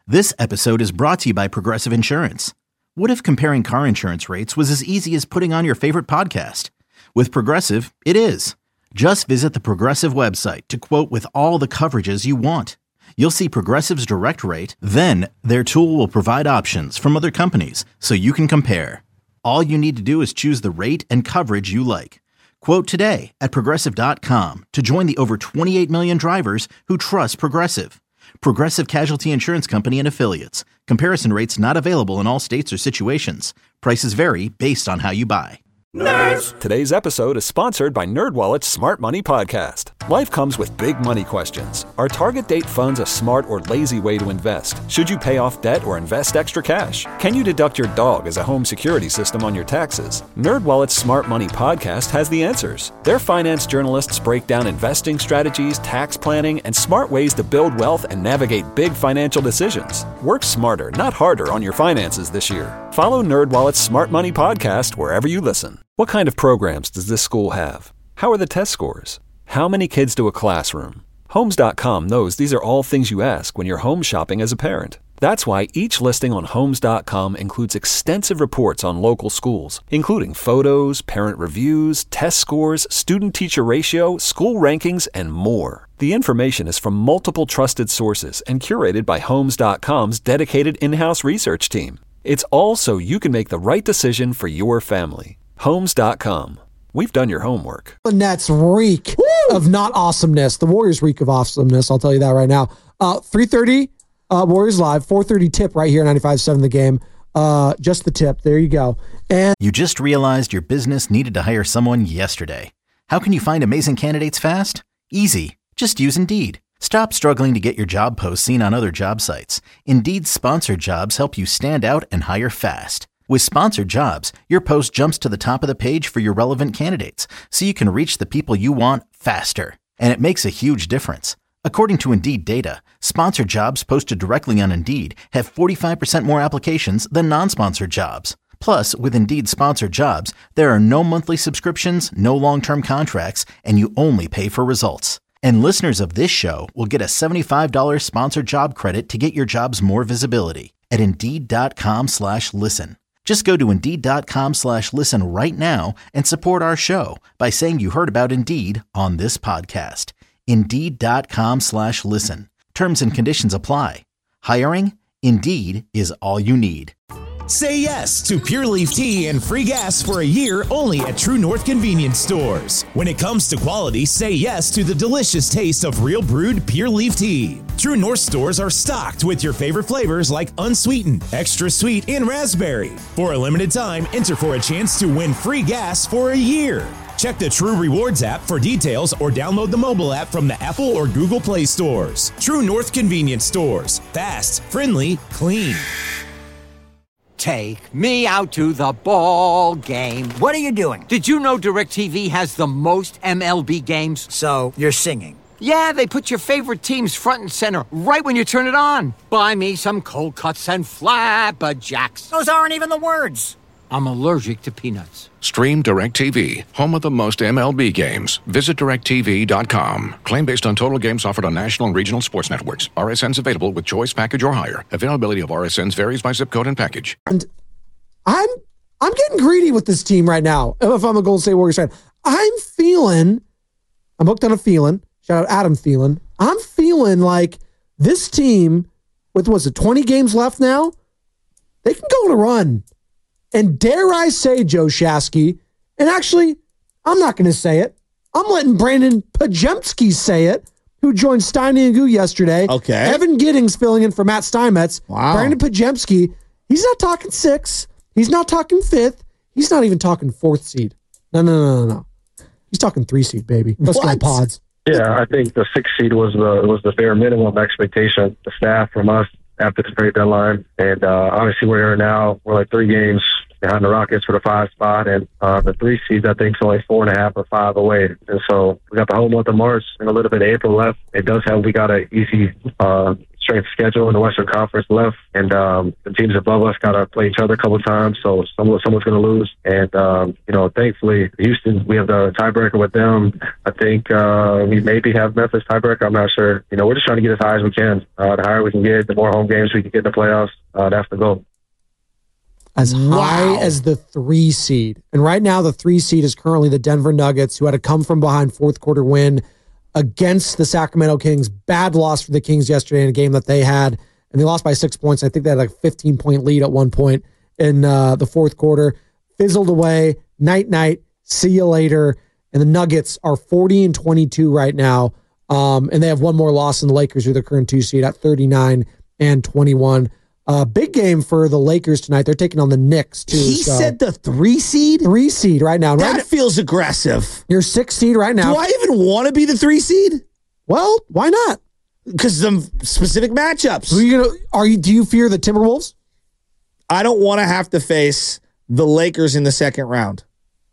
This episode is brought to you by Progressive Insurance. What if comparing car insurance rates was as easy as putting on your favorite podcast? With Progressive, it is. Just visit the Progressive website to quote with all the coverages you want. You'll see Progressive's direct rate, then their tool will provide options from other companies so you can compare. All you need to do is choose the rate and coverage you like. Quote today at Progressive.com to join the over 28 million drivers who trust Progressive. Progressive Casualty Insurance Company and Affiliates. Comparison rates not available in all states or situations. Prices vary based on how you buy. Nerds! Today's episode is sponsored by NerdWallet's Smart Money Podcast. Life comes with big money questions. Are target date funds a smart or lazy way to invest? Should you pay off debt or invest extra cash? Can you deduct your dog as a home security system on your taxes? NerdWallet's Smart Money Podcast has the answers. Their finance journalists break down investing strategies, tax planning, and smart ways to build wealth and navigate big financial decisions. Work smarter, not harder on your finances this year. Follow NerdWallet's Smart Money Podcast wherever you listen. What kind of programs does this school have? How are the test scores? How many kids do a classroom? Homes.com knows these are all things you ask when you're home shopping as a parent. That's why each listing on Homes.com includes extensive reports on local schools, including photos, parent reviews, test scores, student-teacher ratio, school rankings, and more. The information is from multiple trusted sources and curated by Homes.com's dedicated in-house research team. It's all so you can make the right decision for your family. Homes.com. We've done your homework. The Nets reek of not awesomeness. The Warriors reek of awesomeness. I'll tell you that right now. 3:30 Warriors Live, 4:30 tip right here, 95.7 The Game. Just the tip. There you go. And You just realized your business needed to hire someone yesterday. How can you find amazing candidates fast? Easy. Just use Indeed. Stop struggling to get your job posts seen on other job sites. Indeed's sponsored jobs help you stand out and hire fast. With sponsored jobs, your post jumps to the top of the page for your relevant candidates, so you can reach the people you want faster. And it makes a huge difference. According to Indeed data, sponsored jobs posted directly on Indeed have 45% more applications than non-sponsored jobs. Plus, with Indeed sponsored jobs, there are no monthly subscriptions, no long-term contracts, and you only pay for results. And listeners of this show will get a $75 sponsored job credit to get your jobs more visibility at Indeed.com/listen. Just go to Indeed.com/listen right now and support our show by saying you heard about Indeed on this podcast. Indeed.com/listen. Terms and conditions apply. Hiring? Indeed is all you need. Say yes to Pure Leaf Tea and free gas for a year only at True North Convenience Stores. When it comes to quality, say yes to the delicious taste of real brewed Pure Leaf Tea. True North stores are stocked with your favorite flavors like unsweetened, extra sweet, and raspberry. For a limited time, enter for a chance to win free gas for a year. Check the True Rewards app for details or download the mobile app from the Apple or Google Play stores. True North Convenience Stores. Fast, friendly, clean. Take me out to the ball game. What are you doing? Did you know DirecTV has the most MLB games? So, you're singing. Yeah, they put your favorite teams front and center right when you turn it on. Buy me some cold cuts and flapjacks. Those aren't even the words. I'm allergic to peanuts. Stream DirecTV, home of the most MLB games. Visit DirecTV.com. Claim based on total games offered on national and regional sports networks. RSNs available with choice package or higher. Availability of RSNs varies by zip code and package. And I'm getting greedy with this team right now. If I'm a Golden State Warriors fan, I'm hooked on a feeling. Shout out Adam Thielen. I'm feeling like this team, with 20 games left now, they can go on a run. And dare I say, Joe Shasky, and actually, I'm not going to say it. I'm letting Brandon Pajemski say it, who joined Steiny and Goo yesterday. Okay. Evan Giddings filling in for Matt Steinmetz. Wow. Brandon Pajemski, he's not talking 6. He's not talking 5th. He's not even talking 4th seed. No. He's talking 3 seed, baby. Let's go Pods. Yeah, I think the 6th seed was the bare minimum expectation. The staff from us after the trade deadline, and obviously we're here now. We're like 3 games behind the Rockets for the 5 spot, and the 3 seed I think is only 4.5 or 5 away. And so we got the whole month of March and a little bit of April left. We got an easy strength schedule in the Western Conference left, and the teams above us got to play each other a couple of times, so someone's going to lose. And, thankfully, Houston, we have the tiebreaker with them. I think we maybe have Memphis tiebreaker. I'm not sure. We're just trying to get as high as we can. The higher we can get, the more home games we can get in the playoffs. That's the goal. As high as the 3 seed. And right now, the 3 seed is currently the Denver Nuggets, who had a come-from-behind fourth-quarter win against the Sacramento Kings. Bad loss for the Kings yesterday in a game that they had, and they lost by 6 points. I think they had like a 15-point lead at one point in the fourth quarter. Fizzled away. Night-night. See you later. And the Nuggets are 40-22 right now, and they have one more loss than the Lakers, who are the current 2 seed at 39-21. Big game for the Lakers tonight. They're taking on the Knicks, too. He said the 3 seed? 3 seed right now. That feels aggressive. You're 6 seed right now. Do I even want to be the 3 seed? Well, why not? Because some specific matchups. Who are you do you fear the Timberwolves? I don't want to have to face the Lakers in the second round.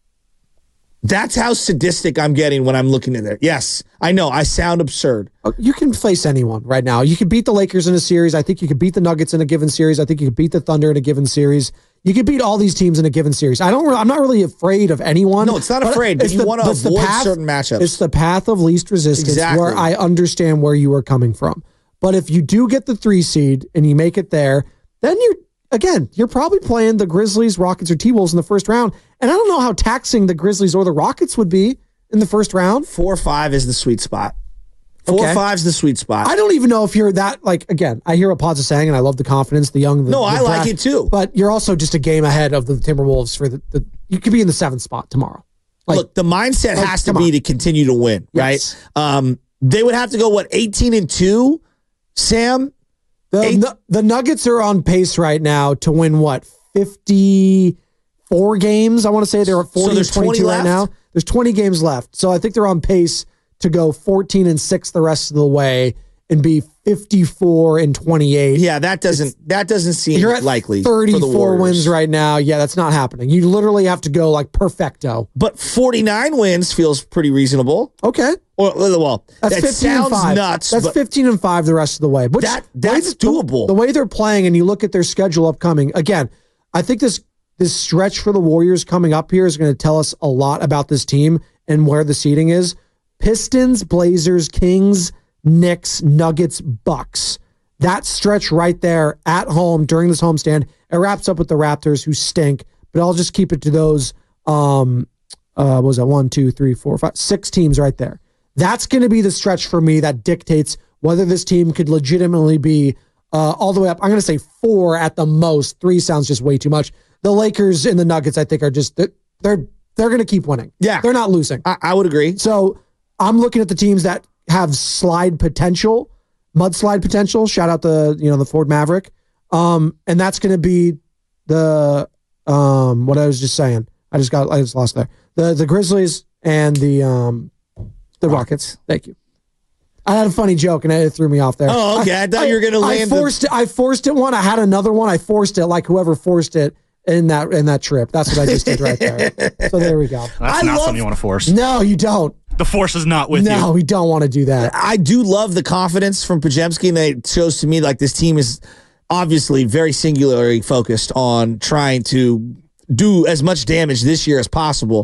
That's how sadistic I'm getting when I'm looking at it. Yes, I know. I sound absurd. You can face anyone right now. You can beat the Lakers in a series. I think you could beat the Nuggets in a given series. I think you could beat the Thunder in a given series. You could beat all these teams in a given series. I'm not really afraid of anyone. No, it's not afraid, but you want to avoid certain matchups. It's the path of least resistance where I understand where you are coming from. But if you do get the 3 seed and you make it there, then you're probably playing the Grizzlies, Rockets, or T-Wolves in the first round. And I don't know how taxing the Grizzlies or the Rockets would be in the first round. 4-5 is the sweet spot. 4-5 is the sweet spot. I don't even know if you're that, again, I hear what Pods is saying, and I love the confidence, the young. I like it too. But you're also just a game ahead of the Timberwolves for you could be in the 7th spot tomorrow. Look, the mindset has to be to continue to win, yes. right? They would have to go, 18-2, Sam? The Nuggets are on pace right now to win 54 games. I want to say they're at 40-22 right now. There's 20 games left. So I think they're on pace to go 14-6 the rest of the way and be 54-28. Yeah, that doesn't seem you're at likely. 34 wins right now. Yeah, that's not happening. You literally have to go perfecto. But 49 wins feels pretty reasonable. Okay. That's 15 sounds and 5. Nuts. That's 15-5 the rest of the way. But that's doable. The way they're playing, and you look at their schedule upcoming. Again, I think this stretch for the Warriors coming up here is going to tell us a lot about this team and where the seeding is. Pistons, Blazers, Kings, Knicks, Nuggets, Bucks. That stretch right there at home during this homestand. It wraps up with the Raptors, who stink, but I'll just keep it to those. What was that? 1, 2, 3, 4, 5, 6 teams right there. That's going to be the stretch for me that dictates whether this team could legitimately be all the way up. I'm going to say 4 at the most. 3 sounds just way too much. The Lakers and the Nuggets, I think, are just they're going to keep winning. Yeah, they're not losing. I would agree. So I'm looking at the teams that have mudslide potential. Shout out the Ford Maverick. And that's going to be the what I was just saying. I just lost there. The Grizzlies and the Rockets. Thank you. I had a funny joke and it threw me off there. Oh, okay. I thought you were going to land. I forced it one. I had another one. I forced it like whoever forced it in that trip. That's what I just did right there. So there we go. That's not something you want to force. No, you don't. The force is not with you. No, we don't want to do that. I do love the confidence from Podziemski, and it shows to me this team is obviously very singularly focused on trying to do as much damage this year as possible.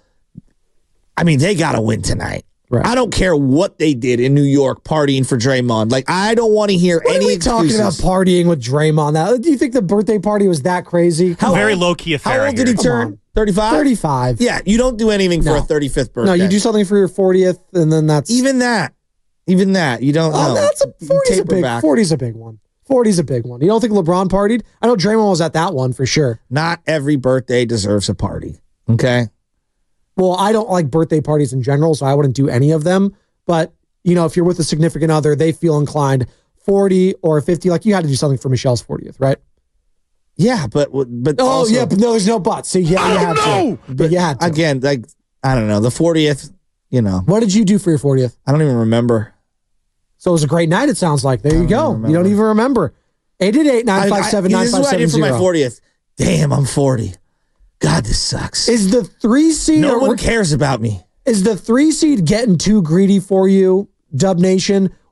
I mean, they got to win tonight. Right. I don't care what they did in New York partying for Draymond. I don't want to hear any excuses. Talking about partying with Draymond. Do you think the birthday party was that crazy? Very low-key affair. How old did he turn? 35? 35. Yeah, you don't do anything for a 35th birthday. No, you do something for your 40th, and then that's... Even that, you don't know. That's 40's a big 40's a big one. 40's a big one. You don't think LeBron partied? I know Draymond was at that one for sure. Not every birthday deserves a party, okay? Well, I don't like birthday parties in general, so I wouldn't do any of them. But, if you're with a significant other, they feel inclined 40 or 50. You had to do something for Michelle's 40th, right? Yeah, but also, yeah, but no, there's no but. So yeah, you had to. But you had to. Again, I don't know, the 40th, What did you do for your 40th? I don't even remember. So it was a great night, it sounds like. There you go. You don't even remember. 888-957-9570. This is what I did for my 40th. Damn, I'm 40. God, this sucks. Is the 3 seed... No one cares about me. Is the 3 seed getting too greedy for you, Dub Nation?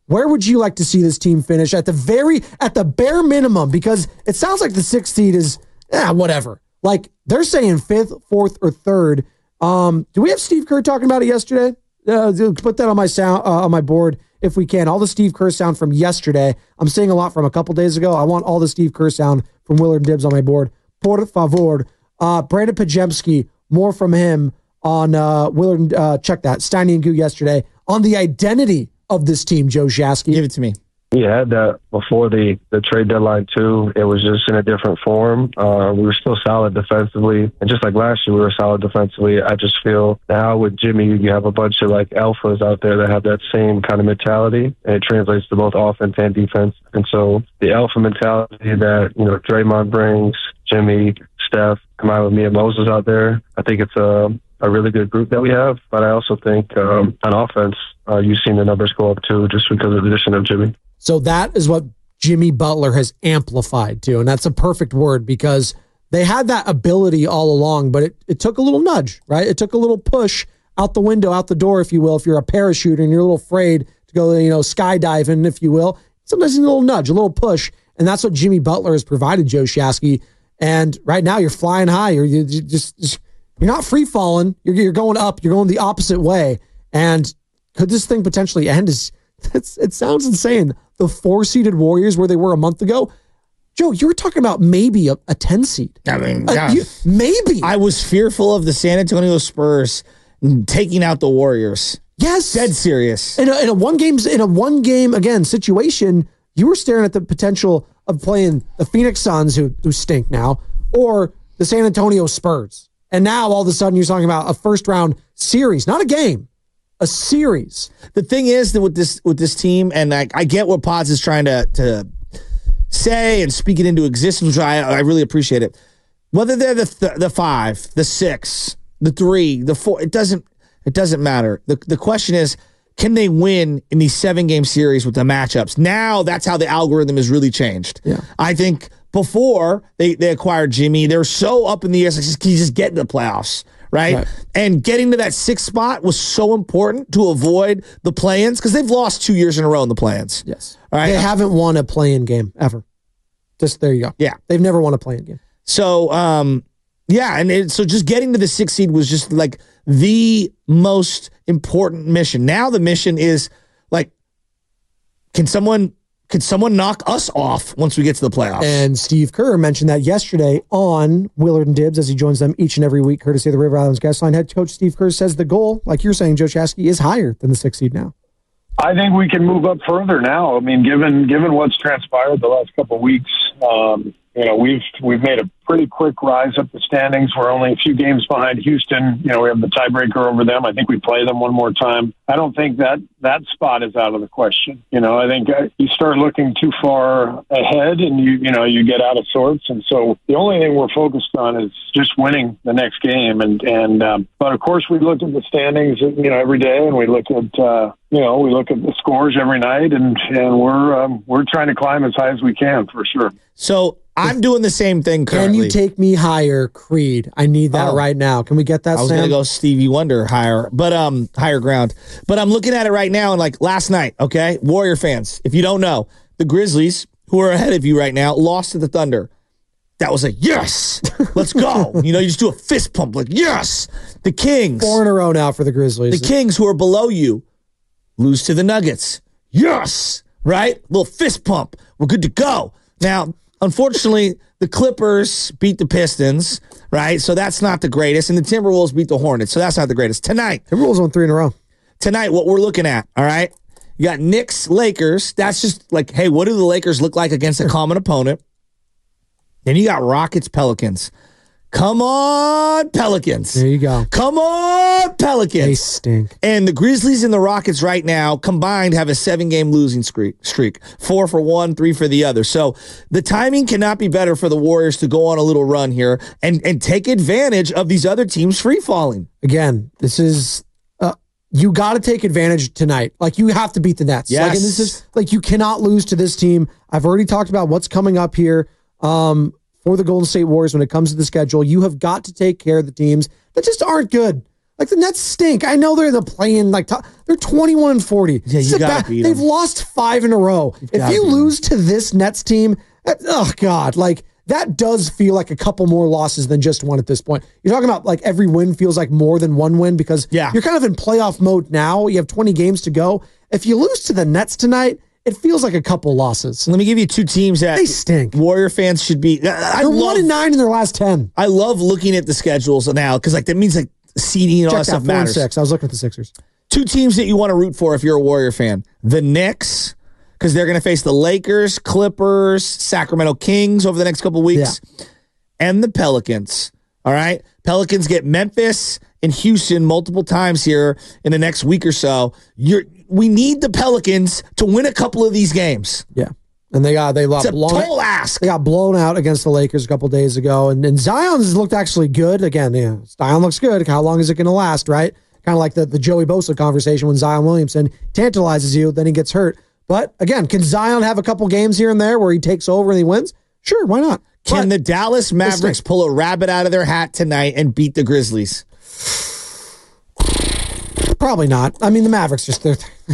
where would you like to see this team finish at the bare minimum? Because it sounds like the 6th seed is whatever. Like they're saying 5th, 4th, or 3rd. Do we have Steve Kerr talking about it yesterday? Put that on my on my board if we can. All the Steve Kerr sound from yesterday. I'm saying a lot from a couple days ago. I want all the Steve Kerr sound from Willard and Dibs on my board. Por favor. Brandon Podziemski, more from him on Willard. Check that. Steiny and Goo yesterday on the identity of this team, Joe Shasky. Give it to me. We had that before the trade deadline too. It was just in a different form. We were still solid defensively, and just like last year, we were solid defensively. I just feel now with Jimmy, you have a bunch of like alphas out there that have that same kind of mentality, and it translates to both offense and defense. And so the alpha mentality that Draymond brings, Jimmy, Steph, combined with me and Moses out there, I think it's a really good group that we have. But I also think on offense, you've seen the numbers go up too, just because of the addition of Jimmy. So that is what Jimmy Butler has amplified to, and that's a perfect word because they had that ability all along, but it took a little nudge, right? It took a little push out the window, out the door, if you will. If you're a parachuter and you're a little afraid to go, skydiving, if you will, sometimes you need a little nudge, a little push, and that's what Jimmy Butler has provided, Joe Shasky. And right now you're flying high. You're not free falling. You're going up. You're going the opposite way. And could this thing potentially end? It sounds insane. The 4-seeded Warriors where they were a month ago. Joe, you were talking about maybe a 10 seed. I mean, maybe. I was fearful of the San Antonio Spurs taking out the Warriors. Yes. Dead serious. In a one game again situation, you were staring at the potential of playing the Phoenix Suns, who stink now, or the San Antonio Spurs. And now all of a sudden you're talking about a first round series, not a game. A series. The thing is that with this team, and I get what Pods is trying to say and speak it into existence, which I really appreciate it. Whether they're the 5, the 6, the 3, the 4, it doesn't matter. The question is, can they win in these 7-game series with the matchups? Now that's how the algorithm has really changed. Yeah. I think before they acquired Jimmy, they were so up in the air, like, can you just get into the playoffs? Right? And getting to that 6th spot was so important to avoid the play-ins because they've lost 2 years in a row in the play-ins. Yes. All right. They haven't won a play-in game ever. Just there you go. Yeah. They've never won a play-in game. So, so just getting to the 6th seed was just like the most important mission. Now the mission is like, can someone knock us off once we get to the playoffs? And Steve Kerr mentioned that yesterday on Willard and Dibs as he joins them each and every week, courtesy of the River Islands Guest Line. Head coach Steve Kerr says the goal, like you're saying, Joe Shasky, is higher than the 6th seed now. I think we can move up further now. I mean, given what's transpired the last couple of weeks, we've made a pretty quick rise up the standings. We're only a few games behind Houston. We have the tiebreaker over them. I think we play them one more time. I don't think that spot is out of the question. I think you start looking too far ahead and you get out of sorts. And so the only thing we're focused on is just winning the next game. But of course we look at the standings, every day, and we look at, we look at the scores every night, and we're trying to climb as high as we can, for sure. So I'm doing the same thing currently. Can you take me higher, Creed? I need that right now. Can we get that, I was Sam? going to go Stevie Wonder higher ground. But I'm looking at it right now, and like last night, okay, Warrior fans, if you don't know, the Grizzlies, who are ahead of you right now, lost to the Thunder. That was a yes. Let's go. You just do a fist pump like, yes. The Kings. 4 in a row now for the Grizzlies. The Kings, who are below you, lose to the Nuggets. Yes. Right? Little fist pump. We're good to go. Now, unfortunately, the Clippers beat the Pistons, right? So that's not the greatest. And the Timberwolves beat the Hornets. So that's not the greatest. Tonight. Timberwolves won 3 in a row. Tonight, what we're looking at, all right? You got Knicks, Lakers. That's just like, hey, what do the Lakers look like against a common opponent? Then you got Rockets, Pelicans. Come on, Pelicans. There you go. Come on, Pelicans. They stink. And the Grizzlies and the Rockets right now combined have a 7-game losing streak. 4 for one, 3 for the other. So the timing cannot be better for the Warriors to go on a little run here and take advantage of these other teams free falling. Again, this is you got to take advantage tonight. Like, you have to beat the Nets. Yes. Like, and this is like, you cannot lose to this team. I've already talked about what's coming up here. For the Golden State Warriors when it comes to the schedule, you have got to take care of the teams that just aren't good. Like, the Nets stink. I know they're the play-in, like, they're 21-40. Yeah, you gotta beat them. They've lost 5 in a row. If you lose to this Nets team, oh, God, like, that does feel like a couple more losses than just one at this point. You're talking about, like, every win feels like more than one win because you're kind of in playoff mode now. You have 20 games to go. If you lose to the Nets tonight, it feels like a couple losses. Let me give you 2 teams that they stink. Warrior fans should be. They're 1-9 in their last 10. I love looking at the schedules now because, like, that means, like, seeding and all that stuff matters. 4-6. I was looking at the Sixers. 2 teams that you want to root for if you're a Warrior fan. The Knicks, because they're going to face the Lakers, Clippers, Sacramento Kings over the next couple weeks, and the Pelicans. All right? Pelicans get Memphis and Houston multiple times here in the next week or so. We need the Pelicans to win a couple of these games. Yeah. And they got tall ask. They got blown out against the Lakers a couple days ago. And Zion's looked actually good. Again, Zion looks good. How long is it going to last, right? Kind of like the Joey Bosa conversation when Zion Williamson tantalizes you, then he gets hurt. But again, can Zion have a couple games here and there where he takes over and he wins? Sure, why not? Can the Dallas Mavericks pull a rabbit out of their hat tonight and beat the Grizzlies? Probably not. I mean, the Mavericks they're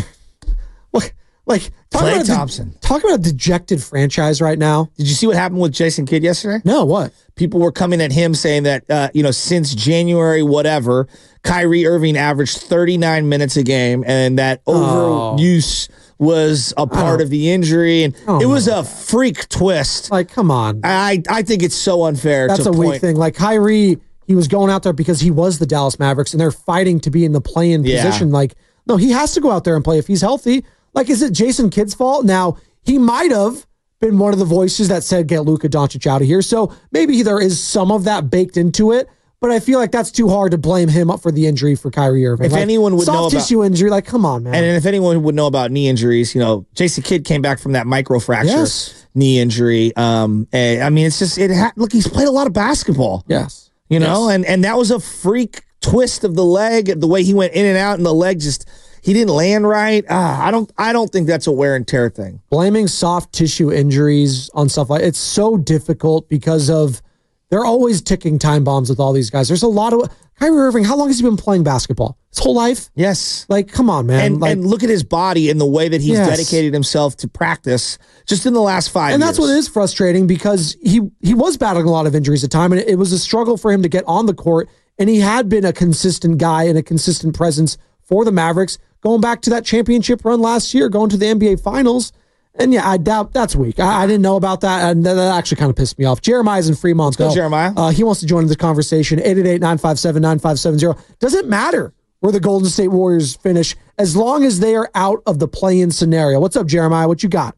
like Klay Thompson. Talk about a dejected franchise right now. Did you see what happened with Jason Kidd yesterday? No, what? People were coming at him saying that since January whatever, Kyrie Irving averaged 39 minutes a game, and that overuse was a part of the injury, and it was a freak twist. Like, come on. I think it's so unfair. That's a weak thing. Like, Kyrie, he was going out there because he was the Dallas Mavericks, and they're fighting to be in the play-in position. Like, no, he has to go out there and play if he's healthy. Like, is it Jason Kidd's fault? Now, he might have been one of the voices that said, get Luka Doncic out of here. So maybe there is some of that baked into it, but I feel like that's too hard to blame him up for the injury for Kyrie Irving. If anyone would know about soft tissue injury, like, come on, man. And if anyone would know about knee injuries, Jason Kidd came back from that microfracture knee injury. I mean, it's just, look, he's played a lot of basketball. Yes. And that was a freak twist of the leg, the way he went in and out, and the leg just, he didn't land right. I don't think that's a wear and tear thing. Blaming soft tissue injuries on stuff like it's so difficult because of they're always ticking time bombs with all these guys. There's a lot of Kyrie Irving. How long has he been playing basketball? His whole life. Yes. Like, come on, man. And look at his body and the way that he's dedicated himself to practice just in the last 5 years. And that's what is frustrating because he was battling a lot of injuries at the time, and it was a struggle for him to get on the court. And he had been a consistent guy and a consistent presence for the Mavericks, going back to that championship run last year, going to the NBA Finals. And I doubt that's weak. I didn't know about that, and that actually kind of pissed me off. Jeremiah's in Fremont. Let's go, Jeremiah. He wants to join the conversation. 888-957-9570. Doesn't matter where the Golden State Warriors finish as long as they are out of the play-in scenario. What's up, Jeremiah? What you got?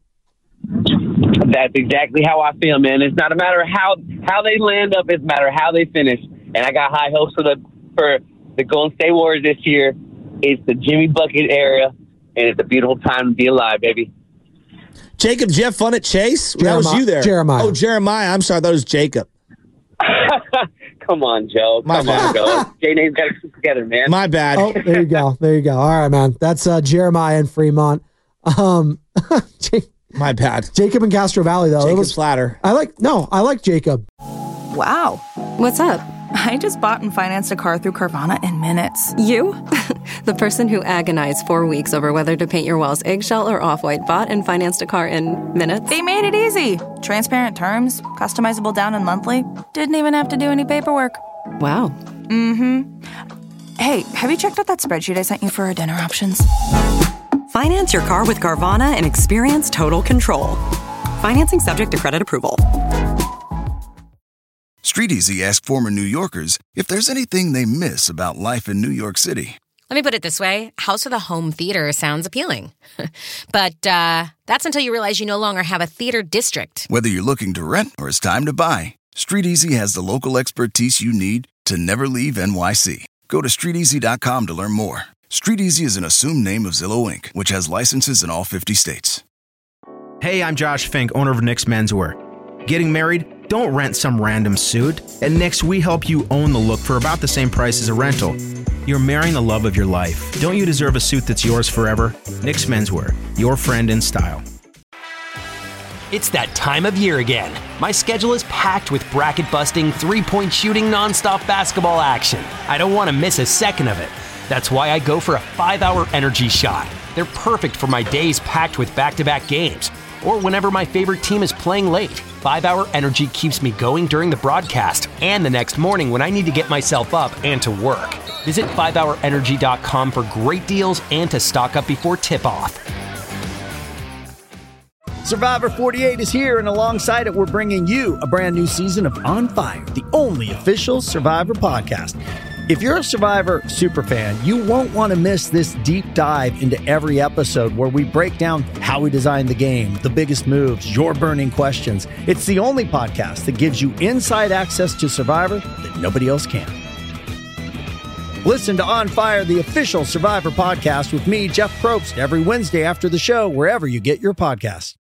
That's exactly how I feel, man. It's not a matter of how they land up. It's a matter of how they finish. And I got high hopes for the Golden State Warriors this year. It's the Jimmy Bucket era, and it's a beautiful time to be alive, baby. Jacob, did you have fun at Chase? Jeremiah, that was you there. Jeremiah. Oh, Jeremiah. I'm sorry. I thought it was Jacob. Come on, Joe. Come on, Joe. J-Name's got to keep together, man. My bad. Oh, there you go. There you go. All right, man. That's Jeremiah in Fremont. My bad. Jacob in Castro Valley, though. Jacob's flatter. I like Jacob. Wow. What's up? I just bought and financed a car through Carvana in minutes. You? The person who agonized 4 weeks over whether to paint your walls eggshell or off-white bought and financed a car in minutes? They made it easy. Transparent terms, customizable down and monthly. Didn't even have to do any paperwork. Wow. Mm-hmm. Hey, have you checked out that spreadsheet I sent you for our dinner options? Finance your car with Carvana and experience total control. Financing subject to credit approval. StreetEasy asked former New Yorkers if there's anything they miss about life in New York City. Let me put it this way. House with a home theater sounds appealing. But that's until you realize you no longer have a theater district. Whether you're looking to rent or it's time to buy, StreetEasy has the local expertise you need to never leave NYC. Go to StreetEasy.com to learn more. StreetEasy is an assumed name of Zillow Inc., which has licenses in all 50 states. Hey, I'm Josh Fink, owner of Nick's Menswear. Getting married? Don't rent some random suit. At Nick's, we help you own the look for about the same price as a rental. You're marrying the love of your life. Don't you deserve a suit that's yours forever? Nick's Menswear, your friend in style. It's that time of year again. My schedule is packed with bracket-busting, three-point shooting, nonstop basketball action. I don't want to miss a second of it. That's why I go for a 5-Hour Energy shot. They're perfect for my days packed with back-to-back games, or whenever my favorite team is playing late. 5-Hour Energy keeps me going during the broadcast and the next morning when I need to get myself up and to work. Visit 5hourenergy.com for great deals and to stock up before tip-off. Survivor 48 is here, and alongside it, we're bringing you a brand new season of On Fire, the only official Survivor podcast. If you're a Survivor superfan, you won't want to miss this deep dive into every episode where we break down how we designed the game, the biggest moves, your burning questions. It's the only podcast that gives you inside access to Survivor that nobody else can. Listen to On Fire, the official Survivor podcast with me, Jeff Probst, every Wednesday after the show, wherever you get your podcasts.